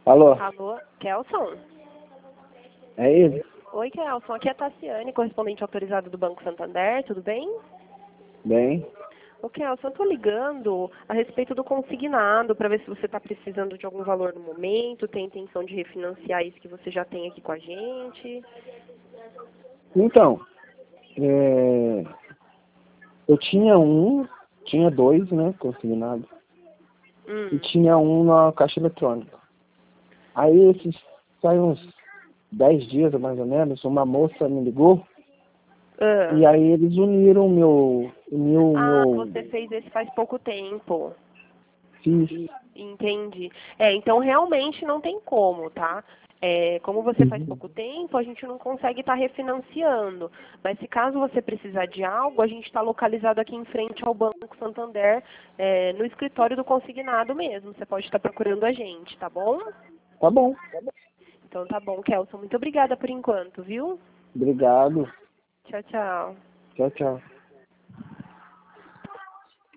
Alô? Alô, Kelson? É ele? Oi, Kelson. Aqui é a Tassiane, correspondente autorizado do Banco Santander. Tudo bem? Bem? Ô, Kelson, eu tô ligando a respeito do consignado para ver se você está precisando de algum valor no momento, tem intenção de refinanciar isso que você já tem aqui com a gente. Então, eu tinha dois, né, consignado. E tinha um na caixa eletrônica. Aí, saiu uns 10 dias, mais ou menos, uma moça me ligou. E aí eles uniram o meu... Você fez esse faz pouco tempo. Fiz. Entendi. Então realmente não tem como, tá? Como você faz pouco tempo, a gente não consegue estar refinanciando. Mas se caso você precisar de algo, a gente está localizado aqui em frente ao Banco Santander, no escritório do consignado mesmo. Você pode estar procurando a gente, tá bom? Tá bom. Então tá bom, Kelson. Muito obrigada por enquanto, viu? Obrigado. Tchau, tchau. Tchau, tchau.